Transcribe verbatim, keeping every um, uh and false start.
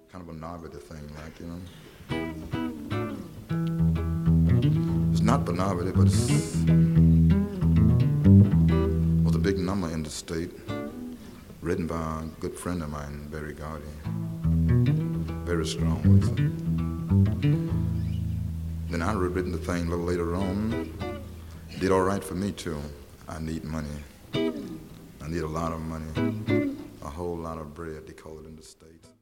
kind of a novelty thing, like, you know. It's not for novelty, but it's was a big number in the state, written by a good friend of mine, Barry Gordy. Very strong with it. Then I rewritten the thing a little later on. Did all right for me too. I need money. I need a lot of money. A whole lot of bread, they call it in the States.